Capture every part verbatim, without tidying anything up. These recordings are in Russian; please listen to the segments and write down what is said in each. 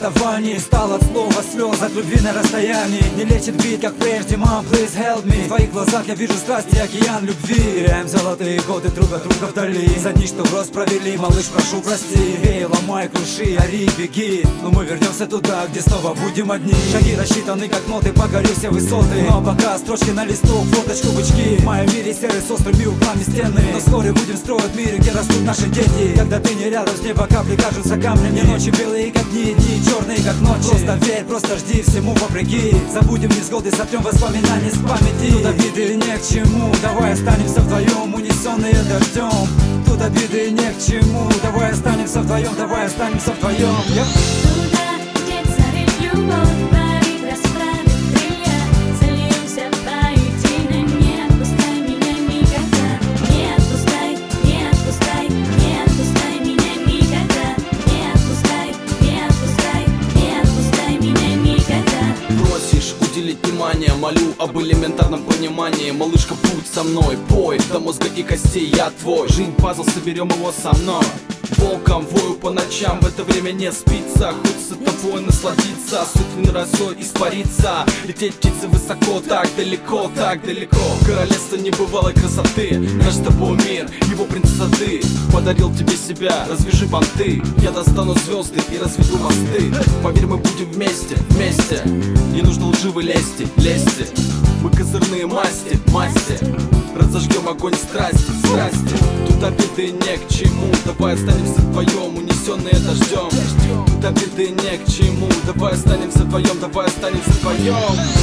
расставании. Стал от слова слез, от любви на расстоянии. Не лечит бит, как прежде, мам, please help me. В твоих глазах я вижу страсти, океан любви. Теряем золотые годы друг от друга вдали. За дни, что в рост провели, малыш, прошу прости. Эй, ломай клыши, ори, беги. Но мы вернемся туда, где снова будем одни. Шаги рассчитаны, как ноты, покорю все высоты. Но пока строчки на листок, фоточку бычки. В моем мире серый с острыми углами стены. Но вскоре будем строить мир, где растут наши дети. Когда ты не рядом, с неба капли кажутся камнями. Ночи белые, как дни, дни черные, как ночи. Просто верь, просто жди, всему вопреки. Забудем невзгоды, сотрем воспоминания с памяти. Тут обиды не к чему, давай останемся вдвоем, унесенные дождем. Тут обиды не к чему, давай останемся вдвоем, давай останемся вдвоем. Туда, где царит любовь, парит, расправит крылья. Зальемся воедино, не отпускай меня никогда. Не отпускай, не отпускай, не отпускай меня никогда. Не отпускай, не отпускай, не отпускай меня никогда. Просишь уделить внимание, молю об элементарном понимании. Малышка, будь со мной, пой до мозга и костей, я твой. Жизнь пазл, соберем его со мной. Волком вою по ночам, в это время не спится. Хочется тобой насладиться, с утренней росой испариться. Лететь птицы высоко, так далеко, так далеко. Королевство небывалой красоты, наш с тобой мир, его принцесса ты. Подарил тебе себя, развяжи банты. Я достану звезды и разведу мосты. Поверь, мы будем вместе, вместе. Не нужно лживой лести, лести. Мы козырные масти, масти. Разожгем огонь страсти, страсти. Тут обиды не к чему, давай останемся вдвоем, унесенные дождем. Тут обиды не к чему, давай останемся вдвоем, давай останемся вдвоем.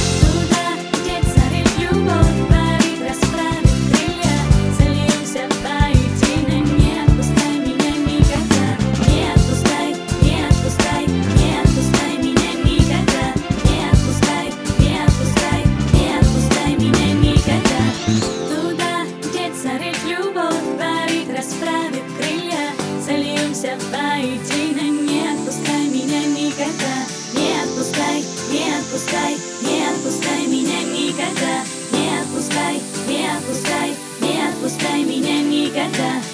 Туда, где царит любовь, парит, расправит крылья. Зальемся воедино, не отпускай меня никогда. Не отпускай, не отпускай, не отпускай меня никогда. Не отпускай, не отпускай, не отпускай меня никогда. Туда, где царит любовь, парит, расправит крылья. Зальемся воедино, не отпускай меня никогда. Не отпускай, не отпускай, не отпускай меня никогда. Не отпускай, не отпускай, не отпускай меня никогда.